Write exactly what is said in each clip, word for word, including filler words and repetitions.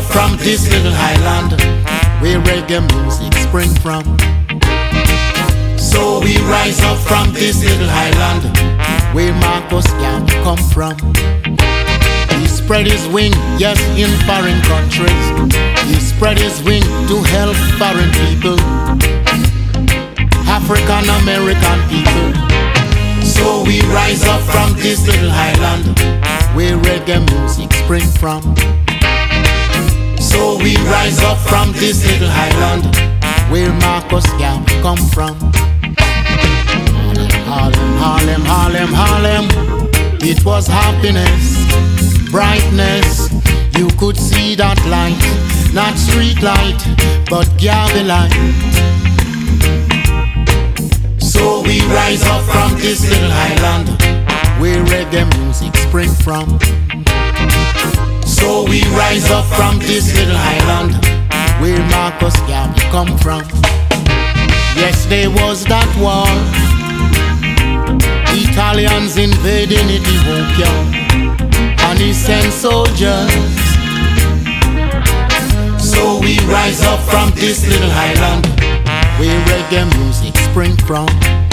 up from this little island where reggae music spring from. So we rise up from this little island where Marcus Garvey come from. He spread his wing, yes, in foreign countries. He spread his wing to help foreign people, African American people. So we rise up from this little island where reggae music spring from. So we rise up from this little island where Marcus Garvey come from. Harlem, Harlem, Harlem, Harlem. It was happiness, brightness. You could see that light, not street light, but Garvey light. So we rise up from this little island where reggae music spring from. So we rise up from this little island where Marcus Garvey come from. Yes, there was that war, Italians invading Ethiopia, and he sent soldiers. So we rise up from this little island where reggae music spring from.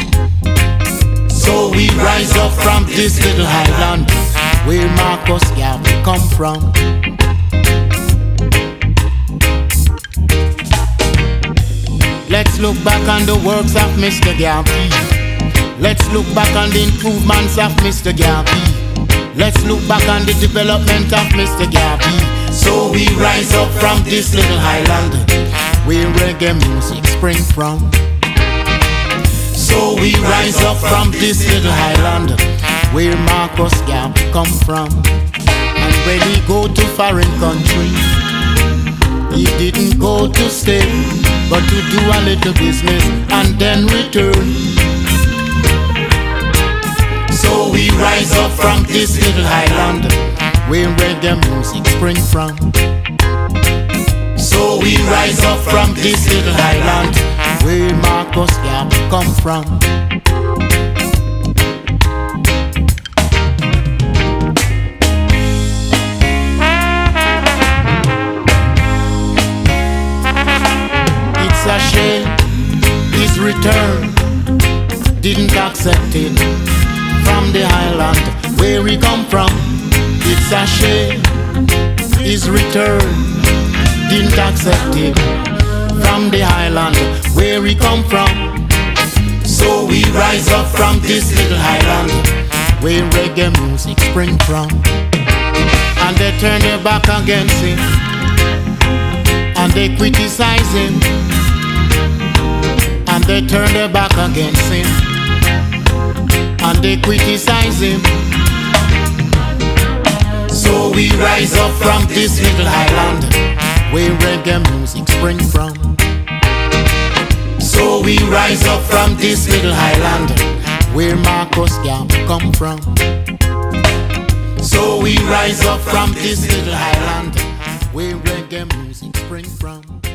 So we rise up from this little island where Marcus Garvey come from. Let's look back on the works of Mister Garvey. Let's look back on the improvements of Mister Garvey. Let's look back on the development of Mister Garvey. So we rise up from this little island where reggae music spring from. So we rise up from this little island where Marcus Garvey come from. And when he go to foreign country, he didn't go to stay, but to do a little business and then return. So we rise up from this little island where reggae music spring from. So we rise up from this little island where Marcus Garvey come from. It's a shame his return didn't accept it from the island where he come from. It's a shame his return didn't accept it from the island where he come from. So we rise up from this little island where reggae music spring from. And they turn their back against him, and they criticize him, and they turn their back against him, and they criticize him. So we rise up from this little island where reggae music spring from. So we rise up from this little island where Marcus Garvey come from. So we rise up from this little island where reggae music spring from.